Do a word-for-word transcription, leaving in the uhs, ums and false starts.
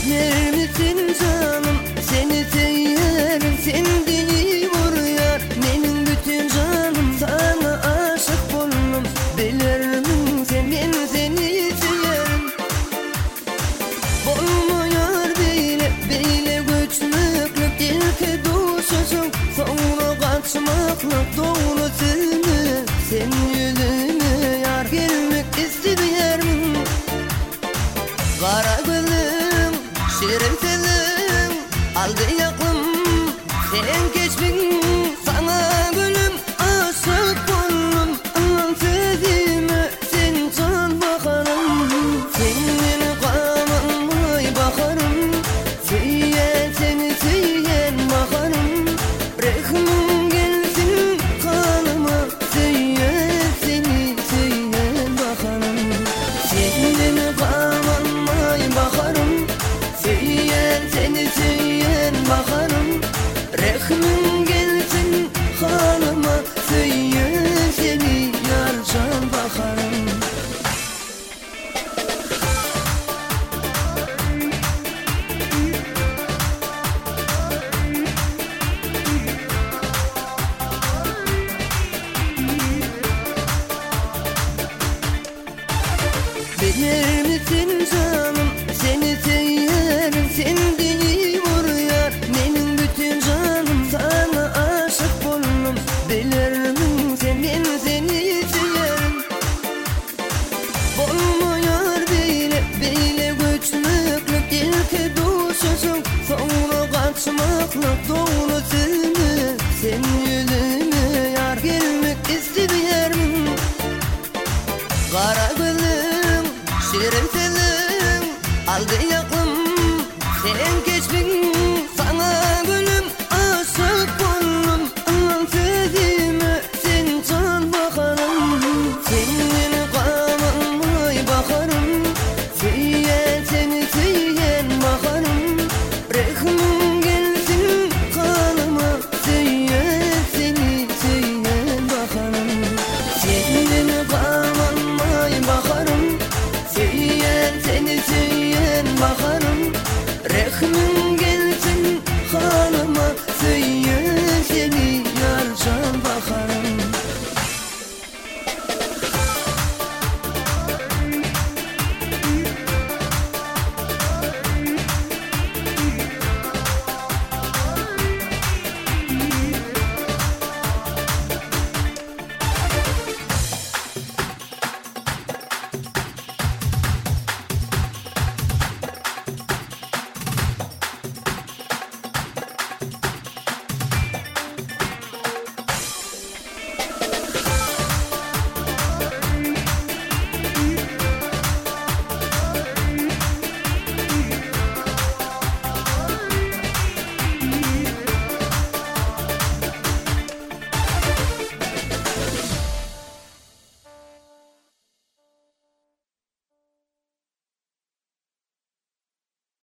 Bilir misin canım, seni severim, sen beni vur yar. Benim bütün canım sana aşık oldum. Bilir misin sen, ben seni severim. Olmuyor böyle, böyle güçlüklük. İlk duşuşum, sonra kaçmaklık. Doğrusunu sen yüzüme yar, gelmek isterim. Kara gülüm, şirin selim, aldı